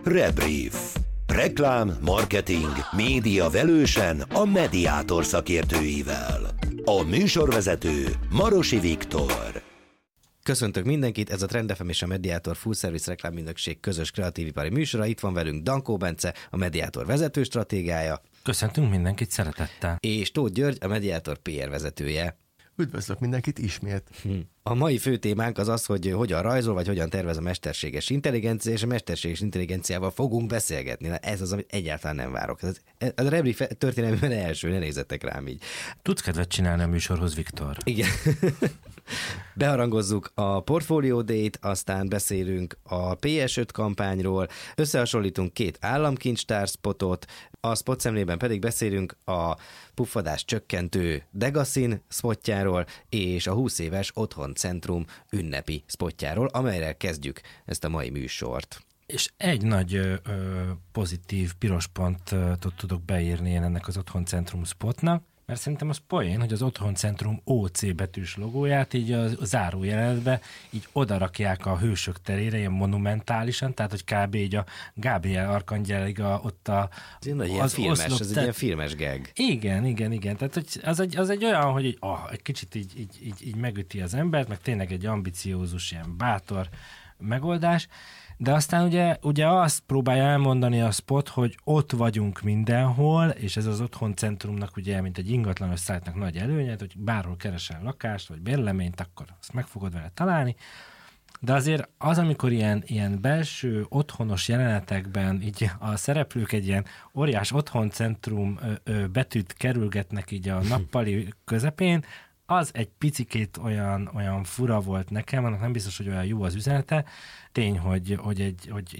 Rebrief. Reklám, marketing, média velősen a Mediátor szakértőivel. A műsorvezető Marosi Viktor. Köszöntök mindenkit, ez a Trend FM és a Mediátor Full Service reklámügynökség közös kreatívipari műsora. Itt van velünk Dankó Bence, a Mediátor vezető stratégája. Köszöntünk mindenkit szeretettel. És Tóth György, a Mediátor PR vezetője. Üdvözlök mindenkit ismét. A mai fő témánk az az, hogy hogyan rajzol, vagy hogyan tervez a mesterséges intelligencia, és a mesterséges intelligenciával fogunk beszélgetni. Na, ez az, amit egyáltalán nem várok. Ez a Rebrief történelmében első, ne nézzetek rám így. Tudsz kedvet csinálni a műsorhoz, Viktor? Igen. Beharangozzuk a Portfolio Day-t, aztán beszélünk a PS5 kampányról, összehasonlítunk két államkincstár spotot, a spot szemlében pedig beszélünk a puffadás csökkentő Degasin spotjáról és a 20 éves Otthoncentrum ünnepi spotjáról, amelyre kezdjük ezt a mai műsort. És egy nagy pozitív piros pontot tudok beírni én ennek az Otthoncentrum spotnak, mert szerintem az poén, hogy az Otthoncentrum OC betűs logóját így a zárójelenetbe így odarakják a hősök terére, ilyen monumentálisan, tehát hogy kb. Így a Gabriel Arkangyelig ott a... Ez egy ilyen filmes gag. Igen. Tehát hogy az egy olyan, hogy egy kicsit így megüti az embert, meg tényleg egy ambiciózus, ilyen bátor megoldás. De aztán ugye azt próbálja elmondani a spot, hogy ott vagyunk mindenhol, és ez az Otthoncentrumnak ugye, mint egy ingatlanos szájtnak nagy előnye, hogy bárhol keresel lakást, vagy bérleményt, akkor azt meg fogod vele találni. De azért az, amikor ilyen belső otthonos jelenetekben így a szereplők egy ilyen óriás Otthoncentrum betűt kerülgetnek így a nappali közepén, az egy picikét olyan fura volt nekem, annak nem biztos, hogy olyan jó az üzenete. Tény, hogy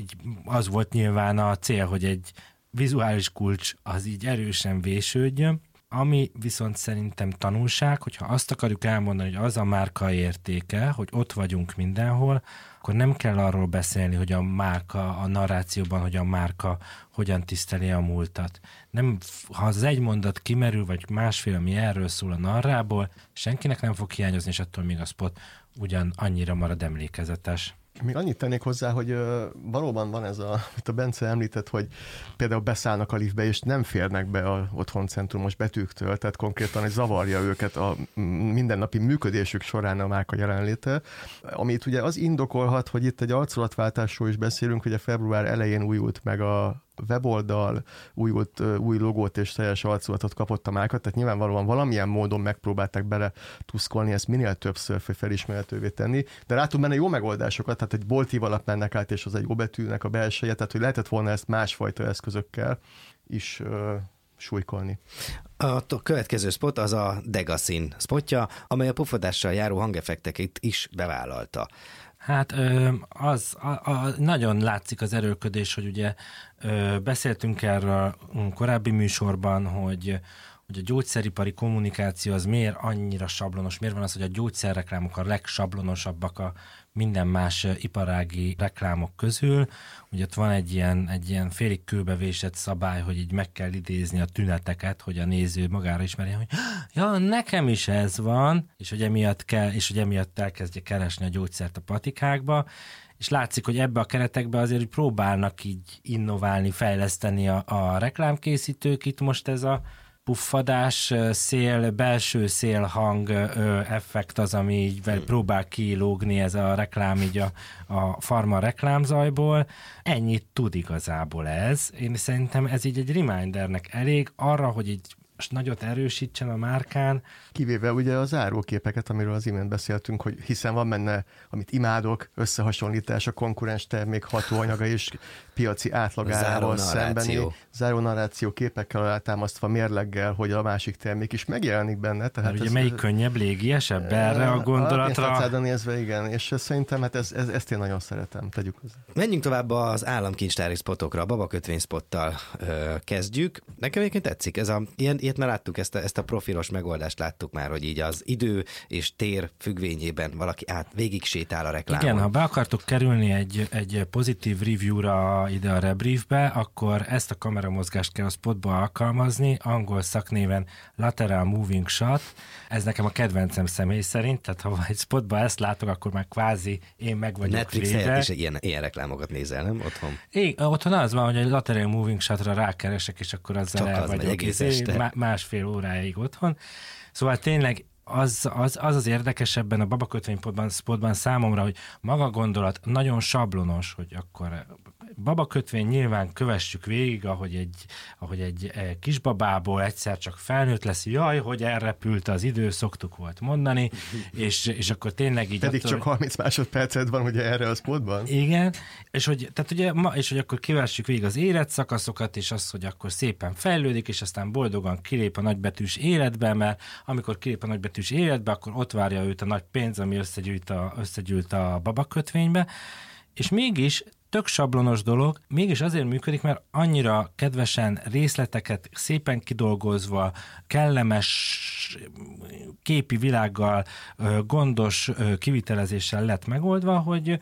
az volt nyilván a cél, hogy egy vizuális kulcs az így erősen vésődjön, ami viszont szerintem tanulság, hogyha azt akarjuk elmondani, hogy az a márka értéke, hogy ott vagyunk mindenhol, akkor nem kell arról beszélni, hogy a márka, a narrációban, hogy a márka hogyan tiszteli a múltat. Nem, ha az egy mondat kimerül, vagy másfél, ami erről szól a narrából, senkinek nem fog hiányozni, és attól még a spot ugyan annyira marad emlékezetes. Még annyit tennék hozzá, hogy valóban van ez, amit a Bence említett, hogy például beszállnak a liftbe, és nem férnek be az Otthoncentrum-os betűktől, tehát konkrétan hogy zavarja őket a mindennapi működésük során a márka jelenléte, amit ugye az indokolhat, hogy itt egy arculatváltásról is beszélünk, hogy a február elején újult meg a weboldal, új logót és teljes arculatot kapott a márka, tehát nyilvánvalóan valamilyen módon megpróbálták bele tuszkolni, ezt minél többször felismerhetővé tenni, de látunk benne jó megoldásokat, tehát egy boltív alap mennek át, és az egy óbetűnek a belseje, tehát hogy lehetett volna ezt másfajta eszközökkel is súlykolni. A következő spot az a Degasin spotja, amely a puffadással járó hangeffekteket is bevállalta. Hát nagyon látszik az erőlködés, hogy ugye beszéltünk erről korábbi műsorban, hogy a gyógyszeripari kommunikáció az miért annyira sablonos, miért van az, hogy a gyógyszerreklámok a legsablonosabbak a minden más iparági reklámok közül. Ugye ott van egy ilyen félig kőbevésett szabály, hogy így meg kell idézni a tüneteket, hogy a néző magára ismerje, hogy ja, nekem is ez van, és hogy emiatt elkezdje keresni a gyógyszert a patikákba, és látszik, hogy ebbe a keretekbe azért hogy próbálnak így innoválni, fejleszteni a reklámkészítők. Itt most ez a puffadás, belső szélhang effekt az, ami így próbál kilógni ez a reklám így a farma reklámzajból. Ennyit tud igazából ez. Én szerintem ez így egy remindernek elég arra, hogy így most nagyot erősítsen a márkán. Kivéve ugye a záróképeket, amiről az imént beszéltünk, hogy hiszen van benne, amit imádok, összehasonlítás a konkurens termék hatóanyaga és piaci átlagával szembeni zárónarráció képekkel alátámasztva mérleggel, hogy a másik termék is megjelenik benne. Tehát ugye melyik könnyebb, légiesebb erre a gondolatra? A nézve, igen, és szerintem hát ezt én nagyon szeretem, tegyük hozzá. Menjünk tovább az államkincstári spotokra, a babakötvény spottal kezdjük. Nekem egyébként tetszik, ez ilyen ilyet már láttuk, ezt a profilos megoldást láttuk már, hogy így az idő és tér függvényében valaki végig sétál a reklámon. Igen, ha be akartok kerülni egy pozitív review-ra ide a rebriefbe, akkor ezt a kameramozgást kell a spotba alkalmazni, angol szaknéven lateral moving shot. Ez nekem a kedvencem személy szerint, tehát ha egy spotba ezt látok, akkor már kvázi én meg vagyok Netflix véve. helyett is ilyen reklámokat nézel, nem? Otthon? Otthon az van, hogy egy lateral moving shotra rákeresek, és akkor azzal csak el az vagyok egész este. másfél óráig otthon. Szóval tényleg az érdekes ebben a babakötvény spotban számomra, hogy maga a gondolat nagyon sablonos, hogy akkor babakötvény nyilván kövessük végig, ahogy egy kisbabából egyszer csak felnőtt lesz, jaj, hogy elrepült az idő, szoktuk volt mondani, és akkor tényleg így... Pedig csak 30 másodpercet van ugye erre a spotban. Igen, és hogy akkor kövessük végig az életszakaszokat, és az, hogy akkor szépen fejlődik, és aztán boldogan kilép a nagybetűs életbe, mert amikor kilép a nagybetűs életbe, akkor ott várja őt a nagy pénz, ami összegyűlt a babakötvénybe, és mégis tök sablonos dolog, mégis azért működik, mert annyira kedvesen részleteket szépen kidolgozva, kellemes képi világgal, gondos kivitelezéssel lett megoldva, hogy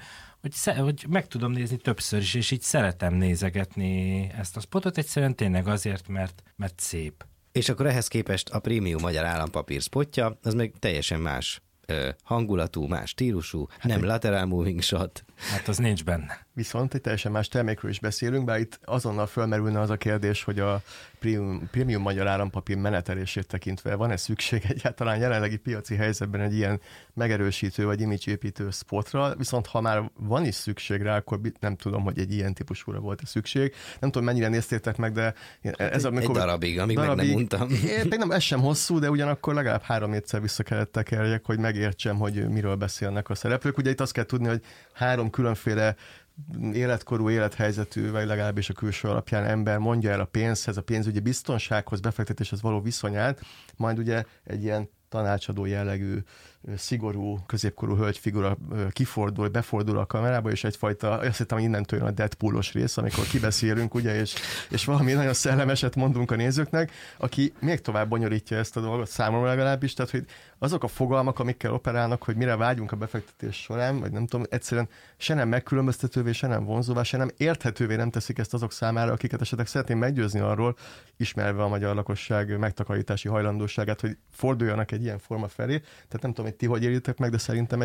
meg tudom nézni többször is, és így szeretem nézegetni ezt a spotot, egyszerűen tényleg azért, mert szép. És akkor ehhez képest a prémium magyar állampapír spotja, az meg teljesen más hangulatú, más stílusú, nem lateral moving shot. Hát az nincs benne. Viszont egy teljesen más termékről is beszélünk, bár itt azonnal fölmerülne az a kérdés, hogy a prémium magyar állampapír menetelését tekintve van-e szükség egyáltalán jelenlegi piaci helyzetben egy ilyen megerősítő vagy image-építő spotra, viszont ha már van is szükség rá, akkor nem tudom, hogy egy ilyen típusúra volt-e szükség. Nem tudom, mennyire néztétek meg, de ez egy darabig, amíg meg nem mondtam. Még nem, ez sem hosszú, de ugyanakkor legalább 3-4-szer vissza kellett tekerjek, hogy megértsem, hogy miről beszélnek a szereplők. Ugye itt azt kell tudni, hogy 3 különféle életkorú, élethelyzetű, vagy legalábbis a külső alapján ember mondja el a pénzhez, a pénzügyi biztonsághoz, befektetéshez való viszonyát, majd ugye egy ilyen tanácsadó jellegű, szigorú, középkorú hölgyfigura befordul a kamerába, és egyfajta, azt hittem, hogy innentől jön a Deadpoolos rész, amikor kibeszélünk, ugye, és valami nagyon szellemeset mondunk a nézőknek, aki még tovább bonyolítja ezt a dolgot, számomra legalábbis, tehát, hogy azok a fogalmak, amikkel operálnak, hogy mire vágyunk a befektetés során, vagy nem tudom, egyszerűen se nem megkülönböztetővé, se nem vonzóvá, se nem érthetővé nem teszik ezt azok számára, akiket esetleg szeretném meggyőzni arról, ismerve a magyar lakosság megtakarítási hajlandóságát, hogy forduljanak egy ilyen forma felé. Tehát nem tudom, hogy ti hogy éritek meg, de szerintem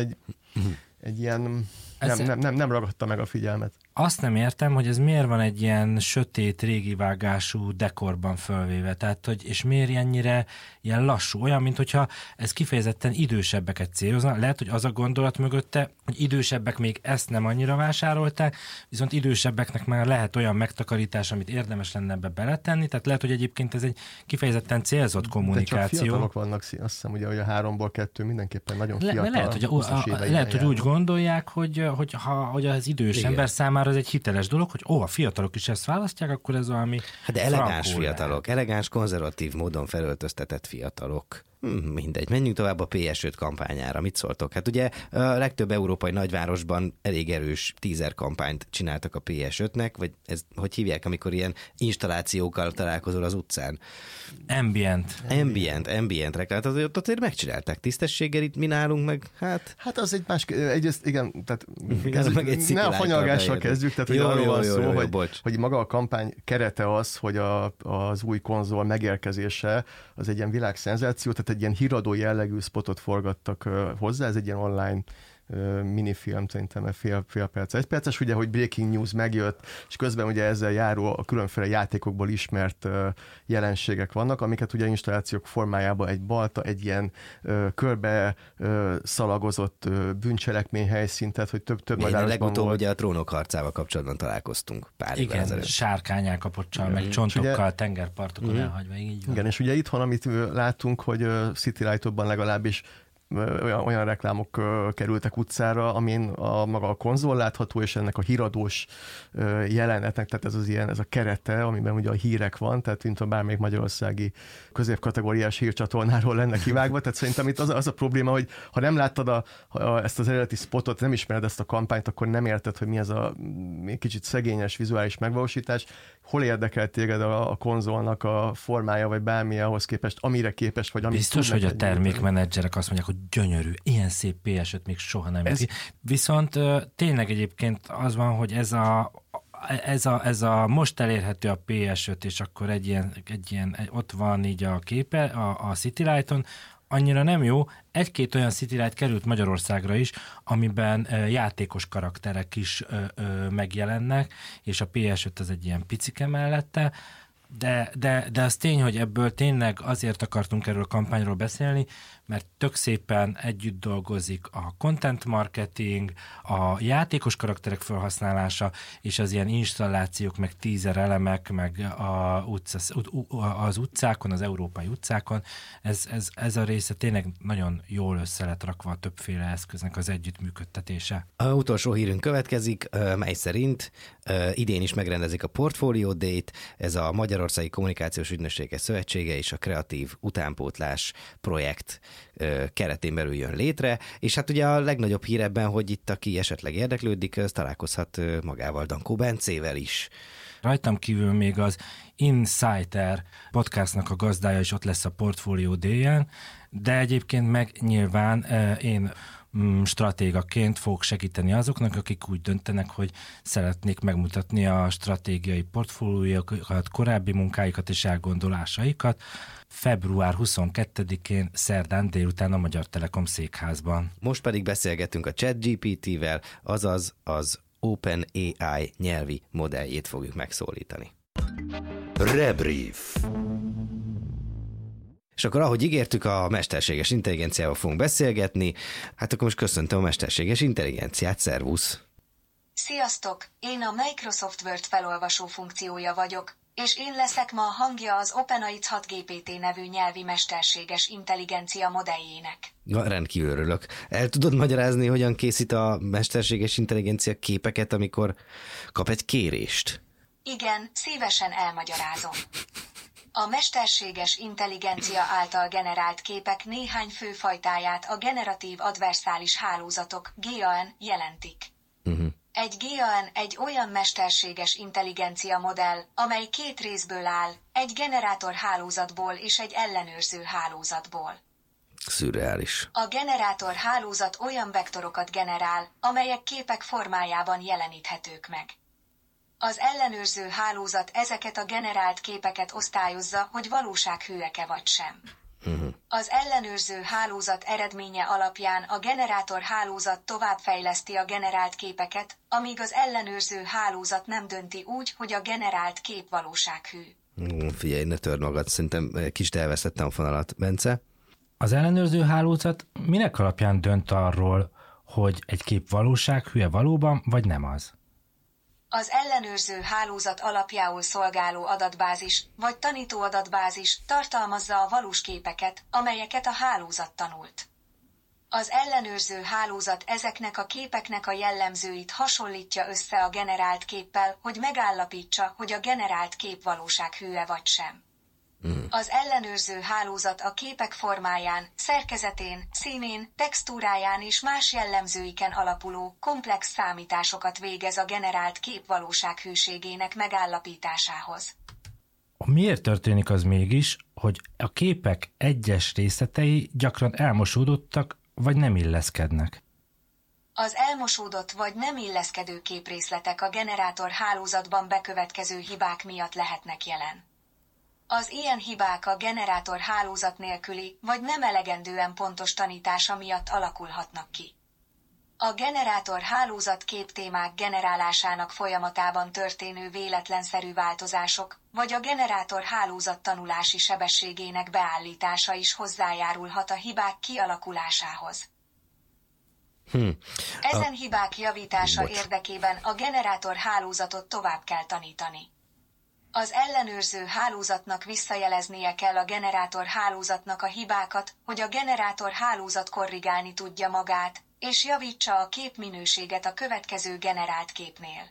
egy ilyen nem ragadta meg a figyelmet. Azt nem értem, hogy ez miért van egy ilyen sötét, régi vágású dekorban fölvéve, tehát, hogy, és miért ennyire ilyen lassú, olyan, mint hogyha ez kifejezetten idősebbeket célozna. Lehet, hogy az a gondolat mögötte, hogy idősebbek még ezt nem annyira vásárolták, viszont idősebbeknek már lehet olyan megtakarítás, amit érdemes lenne ebbe beletenni, tehát lehet, hogy egyébként ez egy kifejezetten célzott kommunikáció. De csak fiatalok vannak, azt hiszem, ugye, hogy a 3-ból 2 mindenképpen nagyon fiatal. Lehet, hogy úgy gondolják, hogy az idős igen. ember számára ez egy hiteles dolog, hogy a fiatalok is ezt választják, akkor ez valami... Hát de elegáns fiatalok, elegáns, konzervatív módon felöltöztetett fiatalok. Mindegy, menjünk tovább a PS5 kampányára. Mit szóltok? Hát ugye a legtöbb európai nagyvárosban elég erős teaser kampányt csináltak a PS5-nek, vagy ez, hogy hívják, amikor ilyen installációkkal találkozol az utcán? Ambient reklámot, azért megcsinálták tisztességgel, itt mi nálunk meg, hát az egy más, egyrészt igen, tehát ne a fanyalgással kezdjük, tehát hogy arról van szó, hogy maga a kampány kerete az, hogy az új konzol megérkezése az egy ilyen világszenzáció, tehát egy ilyen híradó jellegű spotot forgattak hozzá, ez egy ilyen online minifilm, szerintem fél perc, 1 perces, ugye, hogy breaking news megjött, és közben ugye ezzel járó a különféle játékokból ismert jelenségek vannak, amiket ugye installációk formájában egy balta, egy ilyen körbe szalagozott bűncselekmény helyszín, tehát hogy több nagyvárosban legutóbb volt. ugye a Trónok harcával kapcsolatban találkoztunk pár évvel ezelőtt. Igen, sárkányálkapocsal, meg csontokkal, ugye, tengerpartokon elhagyva, így van. Igen, és ugye itthon, amit látunk, hogy City Light-okban legalábbis olyan reklámok kerültek utcára, amin maga a konzol látható, és ennek a híradós jelenetnek, tehát ez a kerete, amiben ugye a hírek van, tehát mint a bármelyik magyarországi középkategóriás hírcsatornáról lenne kivágva, tehát szerintem itt az a probléma, hogy ha nem láttad ezt az eredeti spotot, nem ismered ezt a kampányt, akkor nem érted, hogy mi ez a kicsit szegényes vizuális megvalósítás, hol érdekel téged a konzolnak a formája, vagy bármi ahhoz képest, amire képes, vagy amit biztos, hogy a termékmenedzserek azt mondják, hogy gyönyörű, ilyen szép PS5 még soha nem. Viszont tényleg egyébként az van, hogy ez a most elérhető a PS5, és akkor egy ilyen ott van így a képe a City Light-on, annyira nem jó. Egy-két olyan City Light került Magyarországra is, amiben játékos karakterek is megjelennek, és a PS5 az egy ilyen picike mellette, de az tény, hogy ebből tényleg azért akartunk erről a kampányról beszélni, mert tök szépen együtt dolgozik a content marketing, a játékos karakterek felhasználása, és az ilyen installációk, meg teaser elemek, meg az utcákon, az európai utcákon. Ez a része tényleg nagyon jól össze lett rakva a többféle eszköznek az együttműködtetése. A utolsó hírünk következik, mely szerint idén is megrendezik a Portfolio Day-t, ez a Magyarországi Kommunikációs Ügynökségek Szövetsége és a Kreatív Utánpótlás projekt keretén belül jön létre, és hát ugye a legnagyobb hír ebben, hogy itt aki esetleg érdeklődik, az találkozhat magával, Dankó Bencével is. Rajtam kívül még az Insider podcastnak a gazdája is ott lesz a Portfolio Day-en, de egyébként meg nyilván én stratégaként fogok segíteni azoknak, akik úgy döntenek, hogy szeretnék megmutatni a stratégiai portfóliójukat, korábbi munkáikat és elgondolásaikat február 22-én szerdán délután a Magyar Telekom székházban. Most pedig beszélgetünk a ChatGPT-vel, azaz az OpenAI nyelvi modelljét fogjuk megszólítani. Rebrief. És akkor, ahogy ígértük, a mesterséges intelligenciával fogunk beszélgetni. Hát akkor most köszöntöm a mesterséges intelligenciát, szervusz! Sziasztok! Én a Microsoft Word felolvasó funkciója vagyok, és én leszek ma a hangja az OpenAI 6 GPT nevű nyelvi mesterséges intelligencia modelljének. Rendkívül örülök. El tudod magyarázni, hogyan készít a mesterséges intelligencia képeket, amikor kap egy kérést? Igen, szívesen elmagyarázom. A mesterséges intelligencia által generált képek néhány fő fajtáját a generatív adverszális hálózatok GAN jelentik. Egy GAN egy olyan mesterséges intelligencia modell, amely két részből áll, egy generátor hálózatból és egy ellenőrző hálózatból. Szürreális. A generátor hálózat olyan vektorokat generál, amelyek képek formájában jeleníthetők meg. Az ellenőrző hálózat ezeket a generált képeket osztályozza, hogy valósághűek-e vagy sem. Az ellenőrző hálózat eredménye alapján a generátor hálózat továbbfejleszti a generált képeket, amíg az ellenőrző hálózat nem dönti úgy, hogy a generált kép valósághű. Figyelj, ne törd magad, szerintem kicsit elvesztettem a fonalat. Bence? Az ellenőrző hálózat minek alapján dönt arról, hogy egy kép valósághű-e valóban, vagy nem az? Az ellenőrző hálózat alapjául szolgáló adatbázis, vagy tanító adatbázis tartalmazza a valós képeket, amelyeket a hálózat tanult. Az ellenőrző hálózat ezeknek a képeknek a jellemzőit hasonlítja össze a generált képpel, hogy megállapítsa, hogy a generált kép valósághű-e vagy sem. Az ellenőrző hálózat a képek formáján, szerkezetén, színén, textúráján és más jellemzőiken alapuló, komplex számításokat végez a generált kép valósághűségének megállapításához. Miért történik az mégis, hogy a képek egyes részletei gyakran elmosódottak, vagy nem illeszkednek? Az elmosódott vagy nem illeszkedő képrészletek a generátor hálózatban bekövetkező hibák miatt lehetnek jelen. Az ilyen hibák a generátor hálózat nélküli, vagy nem elegendően pontos tanítása miatt alakulhatnak ki. A generátor hálózat képtémák generálásának folyamatában történő véletlenszerű változások, vagy a generátor hálózat tanulási sebességének beállítása is hozzájárulhat a hibák kialakulásához. Ezen hibák javítása érdekében a generátor hálózatot tovább kell tanítani. Az ellenőrző hálózatnak visszajeleznie kell a generátor hálózatnak a hibákat, hogy a generátor hálózat korrigálni tudja magát, és javítsa a képminőséget a következő generált képnél.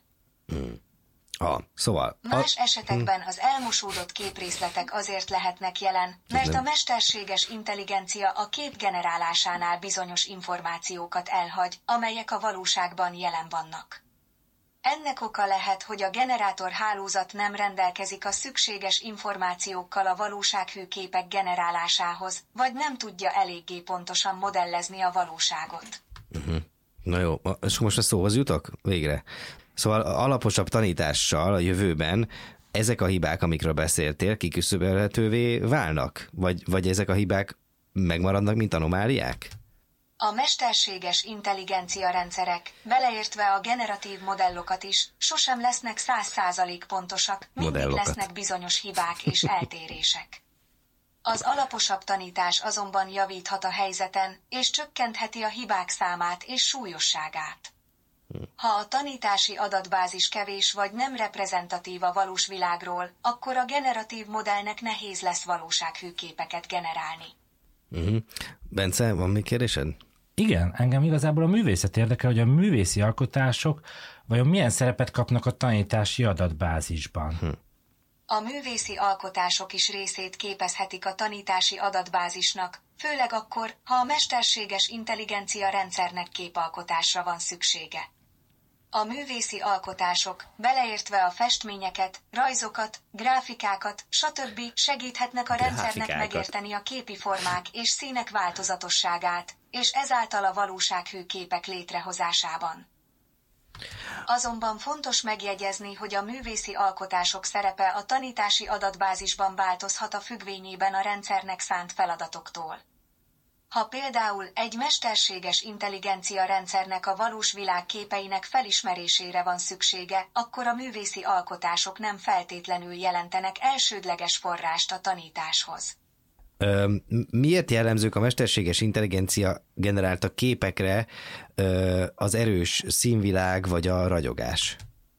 Szóval... Más esetekben az elmosódott képrészletek azért lehetnek jelen, mert a mesterséges intelligencia a kép generálásánál bizonyos információkat elhagy, amelyek a valóságban jelen vannak. Ennek oka lehet, hogy a generátor hálózat nem rendelkezik a szükséges információkkal a valósághű képek generálásához, vagy nem tudja eléggé pontosan modellezni a valóságot. Na jó, és most a szóhoz jutok? Végre. Szóval alaposabb tanítással a jövőben ezek a hibák, amikről beszéltél, kiküszöbölhetővé válnak? Vagy ezek a hibák megmaradnak, mint anomáliák? A mesterséges intelligencia rendszerek, beleértve a generatív modellokat is, sosem lesznek 100% pontosak, mindig lesznek bizonyos hibák és eltérések. Az alaposabb tanítás azonban javíthat a helyzeten, és csökkentheti a hibák számát és súlyosságát. Ha a tanítási adatbázis kevés vagy nem reprezentatív a valós világról, akkor a generatív modellnek nehéz lesz valósághű képeket generálni. Bence, van még kérdésed? Igen, engem igazából a művészet érdekel, hogy a művészi alkotások vajon milyen szerepet kapnak a tanítási adatbázisban. A művészi alkotások is részét képezhetik a tanítási adatbázisnak, főleg akkor, ha a mesterséges intelligencia rendszernek képalkotásra van szüksége. A művészi alkotások, beleértve a festményeket, rajzokat, gráfikákat, stb. Segíthetnek a rendszernek megérteni a képi formák és színek változatosságát, és ezáltal a valósághű képek létrehozásában. Azonban fontos megjegyezni, hogy a művészi alkotások szerepe a tanítási adatbázisban változhat a függvényében a rendszernek szánt feladatoktól. Ha például egy mesterséges intelligencia rendszernek a valós világ képeinek felismerésére van szüksége, akkor a művészi alkotások nem feltétlenül jelentenek elsődleges forrást a tanításhoz. Miért jellemzők a mesterséges intelligencia generálta képekre az erős színvilág vagy a ragyogás?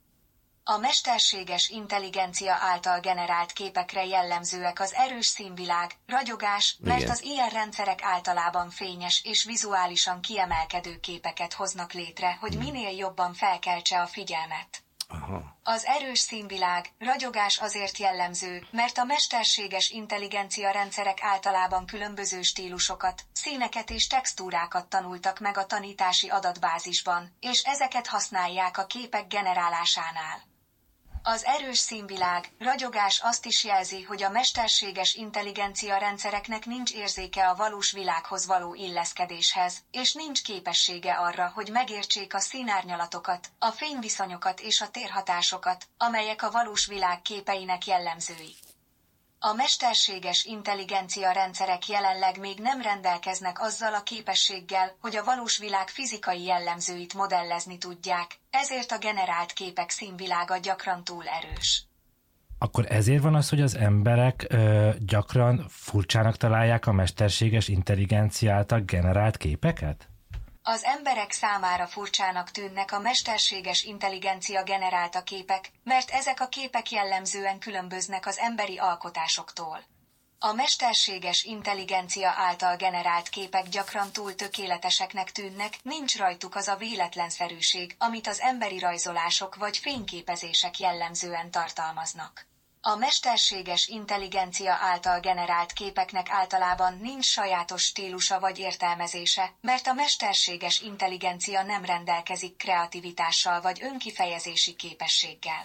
A mesterséges intelligencia által generált képekre jellemzőek az erős színvilág, ragyogás, mert az ilyen rendszerek általában fényes és vizuálisan kiemelkedő képeket hoznak létre, hogy minél jobban felkeltse a figyelmet. Az erős színvilág, ragyogás azért jellemző, mert a mesterséges intelligencia rendszerek általában különböző stílusokat, színeket és textúrákat tanultak meg a tanítási adatbázisban, és ezeket használják a képek generálásánál. Az erős színvilág, ragyogás azt is jelzi, hogy a mesterséges intelligencia rendszereknek nincs érzéke a valós világhoz való illeszkedéshez, és nincs képessége arra, hogy megértsék a színárnyalatokat, a fényviszonyokat és a térhatásokat, amelyek a valós világ képeinek jellemzői. A mesterséges intelligencia rendszerek jelenleg még nem rendelkeznek azzal a képességgel, hogy a valós világ fizikai jellemzőit modellezni tudják, ezért a generált képek színvilága gyakran túl erős. Akkor ezért van az, hogy az emberek gyakran furcsának találják a mesterséges intelligencia által generált képeket? Az emberek számára furcsának tűnnek a mesterséges intelligencia generálta képek, mert ezek a képek jellemzően különböznek az emberi alkotásoktól. A mesterséges intelligencia által generált képek gyakran túl tökéleteseknek tűnnek, nincs rajtuk az a véletlenszerűség, amit az emberi rajzolások vagy fényképezések jellemzően tartalmaznak. A mesterséges intelligencia által generált képeknek általában nincs sajátos stílusa vagy értelmezése, mert a mesterséges intelligencia nem rendelkezik kreativitással vagy önkifejezési képességgel.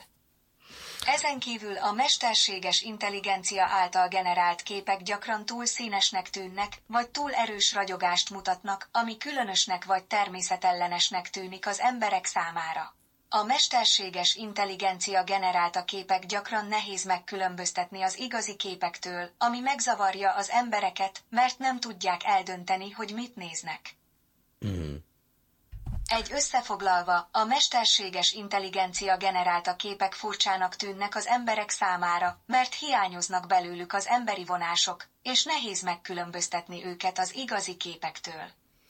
Ezen kívül a mesterséges intelligencia által generált képek gyakran túl színesnek tűnnek, vagy túl erős ragyogást mutatnak, ami különösnek vagy természetellenesnek tűnik az emberek számára. A mesterséges intelligencia generálta képek gyakran nehéz megkülönböztetni az igazi képektől, ami megzavarja az embereket, mert nem tudják eldönteni, hogy mit néznek. Egy összefoglalva, a mesterséges intelligencia generálta képek furcsának tűnnek az emberek számára, mert hiányoznak belőlük az emberi vonások, és nehéz megkülönböztetni őket az igazi képektől.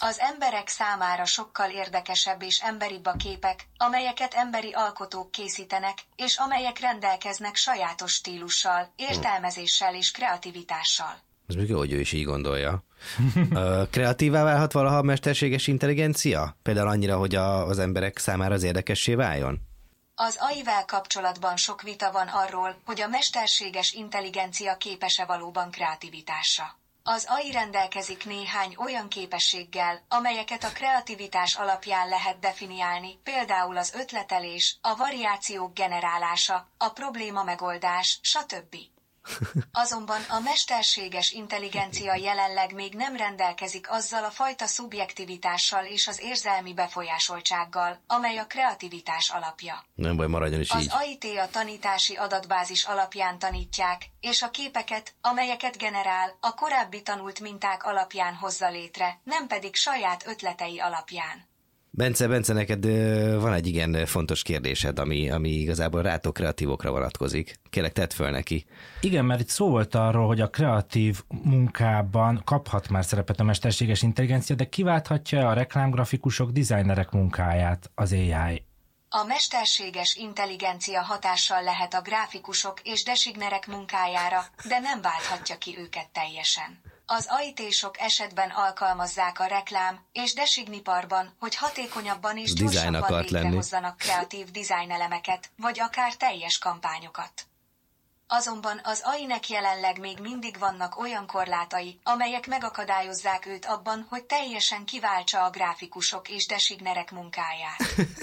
Az emberek számára sokkal érdekesebb és emberibb a képek, amelyeket emberi alkotók készítenek, és amelyek rendelkeznek sajátos stílussal, értelmezéssel és kreativitással. Ez még jó, hogy ő is így gondolja. Kreatívá válhat valaha a mesterséges intelligencia? Például annyira, hogy az emberek számára az érdekessé váljon? Az AI-vel kapcsolatban sok vita van arról, hogy a mesterséges intelligencia képes-e valóban kreativitásra. Az AI rendelkezik néhány olyan képességgel, amelyeket a kreativitás alapján lehet definiálni, például az ötletelés, a variációk generálása, a probléma megoldás, stb. Azonban a mesterséges intelligencia jelenleg még nem rendelkezik azzal a fajta szubjektivitással és az érzelmi befolyásoltsággal, amely a kreativitás alapja. Nem baj, maradjon is így. Az AIT a tanítási adatbázis alapján tanítják, és a képeket, amelyeket generál, a korábbi tanult minták alapján hozza létre, nem pedig saját ötletei alapján. Bence, neked van egy igen fontos kérdésed, ami igazából rátok kreatívokra vonatkozik. Kérlek, tedd föl neki. Igen, mert itt szó volt arról, hogy a kreatív munkában kaphat már szerepet a mesterséges intelligencia, de kiválthatja a reklámgrafikusok, designerek munkáját az AI? A mesterséges intelligencia hatással lehet a gráfikusok és designerek munkájára, de nem válthatja ki őket teljesen. Az AI-t-sok esetben alkalmazzák a reklám és designiparban, hogy hatékonyabban és gyorsabban létrehozzanak kreatív dizájnelemeket, vagy akár teljes kampányokat. Azonban az AI-nek jelenleg még mindig vannak olyan korlátai, amelyek megakadályozzák őt abban, hogy teljesen kiváltsa a gráfikusok és designerek munkáját.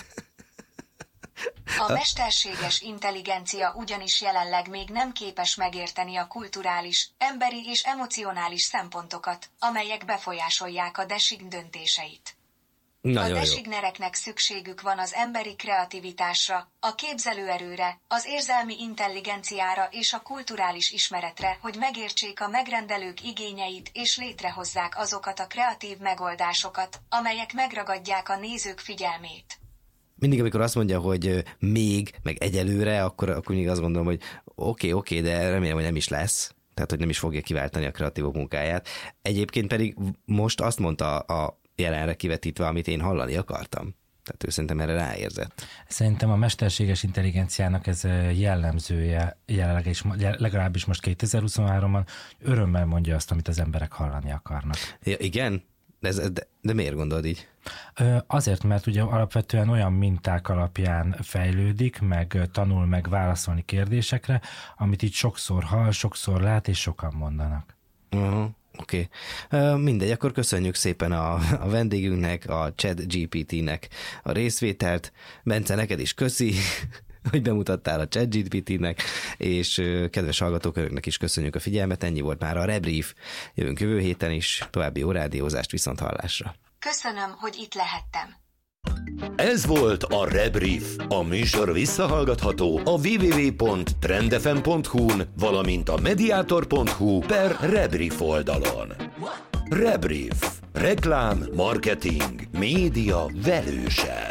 A mesterséges intelligencia ugyanis jelenleg még nem képes megérteni a kulturális, emberi és emocionális szempontokat, amelyek befolyásolják a design döntéseit. Nagyon a designereknek szükségük van az emberi kreativitásra, a képzelőerőre, az érzelmi intelligenciára és a kulturális ismeretre, hogy megértsék a megrendelők igényeit és létrehozzák azokat a kreatív megoldásokat, amelyek megragadják a nézők figyelmét. Mindig, amikor azt mondja, hogy még, meg egyelőre, akkor mindig azt gondolom, hogy oké, de remélem, hogy nem is lesz. Tehát, hogy nem is fogja kiváltani a kreatívok munkáját. Egyébként pedig most azt mondta a jelenre kivetítve, amit én hallani akartam. Tehát ő szerintem erre ráérzett. Szerintem a mesterséges intelligenciának ez jellemzője, legalábbis most 2023-ban örömmel mondja azt, amit az emberek hallani akarnak. Ja, igen? De miért gondolod így? Azért, mert ugye alapvetően olyan minták alapján fejlődik, meg tanul, meg válaszolni kérdésekre, amit itt sokszor hall, sokszor lát, és sokan mondanak. Oké. Mindegy, akkor köszönjük szépen a vendégünknek, a ChatGPT-nek a részvételt. Bence, neked is köszi, hogy bemutattál a ChatGPT-nek, és kedves hallgatók, önöknek is köszönjük a figyelmet. Ennyi volt már a Rebrief. Jövünk jövő héten is. További jó rádiózást, viszont hallásra. Köszönöm, hogy itt lehettem. Ez volt a Rebrief. A műsor visszahallgatható a www.trendfm.hu-n, valamint a mediator.hu/Rebrief oldalon. Rebrief. Reklám, marketing, média velőse.